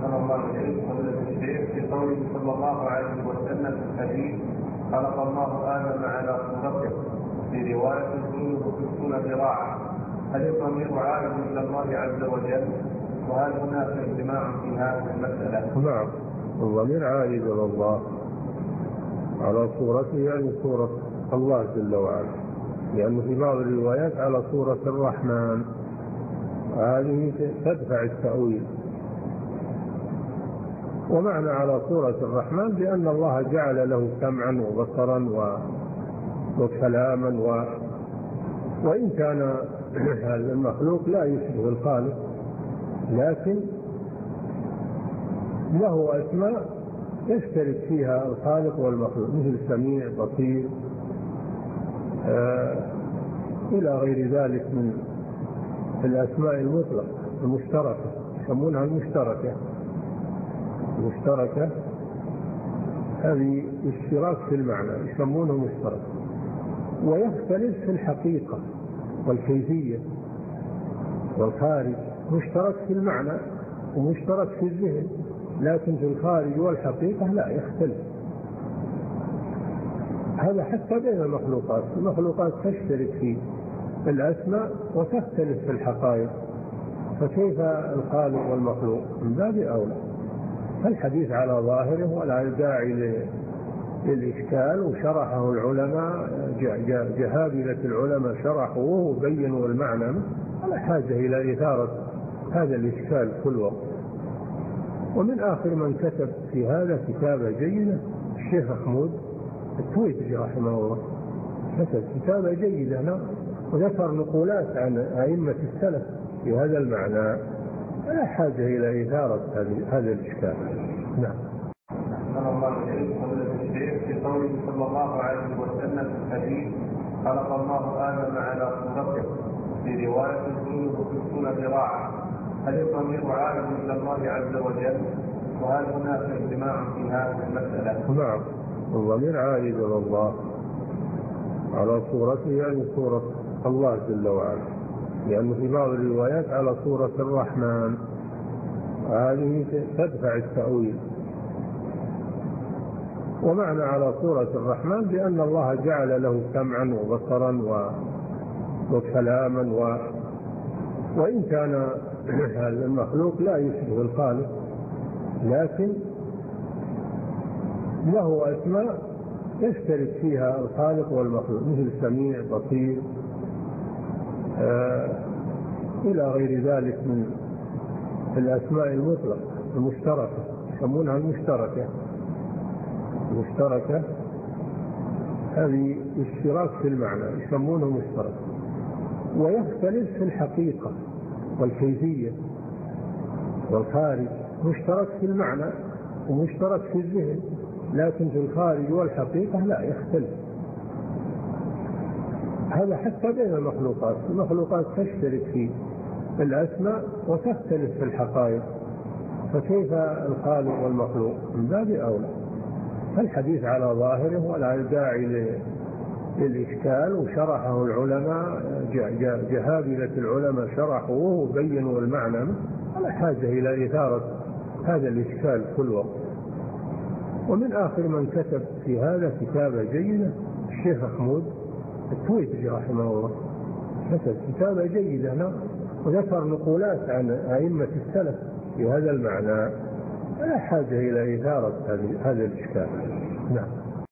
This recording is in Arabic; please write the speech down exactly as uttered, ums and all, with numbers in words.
صلى الله عليه وسلم في قوله صلى الله عليه وسلم في الحديث خلق الله آدم على صورته، في رواية كله ستون ذراعا. هل الضمير عائد إلى الله عز وجل؟ وهل هناك اجتماع في هذه المسألة؟ نعم، الضمير عائد إلى الله على صورته، يعني صورة الله جل وعلا، لأنه في بعض الروايات على صورة الرحمن، هذه تدفع التأويل. ومعنى على صورة الرحمن بأن الله جعل له سمعا وبصرا وكلاما و... وإن كان هذا المخلوق لا يشبه الخالق، لكن له أسماء يشترك فيها الخالق والمخلوق، مثل سميع، بصير، آه إلى غير ذلك من الأسماء المطلقة المشتركة، يسمونها المشتركة. المشتركة هذه اشتراك في المعنى، يسمونه مشترك، ويختلف في الحقيقة والكيفية والخارج. مشترك في المعنى ومشترك في الذهن، لكن في الخارج والحقيقة لا، يختلف. هذا حتى بين المخلوقات، المخلوقات تشترك في الأسماء وتختلف في الحقائق، فكيف الخالق والمخلوق؟ من باب أولى. الحديث على ظاهره ولا داعي للإشكال، وشرحه العلماء، جهابذة العلماء شرحوه وبينوا المعنى، ولا حاجة إلى إثارة هذا الإشكال كل وقت. ومن آخر من كتب في هذا كتابة جيدة الشيخ محمود التويتري رحمه الله، كتب كتابة جيدة وذكر نقولات عن أئمة السلف في هذا المعنى، لا حاجة إلى إثارة هذا الإشكال. نعم. صلى الله عليه وسلم في قوله صلى الله عليه وسلم في الحديث خلق الله آدم على صورته، في رواية كله ستون ذراعا. هل الضمير عائد إلى الله عز وجل؟ وهل هناك اجتماع في هذه المسألة؟ نعم، الضمير عائد إلى الله على صورته، يعني صورة الله جل وعلا، لأنه في بعض الروايات على صورة الرحمن، هذه تدفع التأويل. ومعنى على صورة الرحمن بأن الله جعل له سمعا وبصرا وكلاما و... وإن كان هذا المخلوق لا يشبه الخالق، لكن له أسماء يشترك فيها الخالق والمخلوق، مثل سميع، بصير، آه إلى غير ذلك من الأسماء المطلقة المشتركة، يسمونها المشتركة. المشتركة هذه اشتراك في المعنى، يسمونه مشترك، ويختلف في الحقيقة والكيفية والخارج. مشترك في المعنى ومشترك في الذهن، لكن في الخارج والحقيقة لا، يختلف. هذا حتى بين المخلوقات، المخلوقات تشترك في الأسماء وتختلف في الحقائق، فكيف الخالق والمخلوق؟ من باب أولى. الحديث على ظاهره ولا داعي للإشكال، وشرحه العلماء، جهابذة العلماء شرحوه وبينوا المعنى، ولا حاجة إلى إثارة هذا الإشكال كل وقت. ومن آخر من كتب في هذا كتابة جيدة الشيخ محمود التويتري رحمه الله، كتب كتابة جيدة وذكر نقولات عن أئمة السلف في هذا المعنى، لا حاجة إلى إثارة هذا الإشكال. نعم.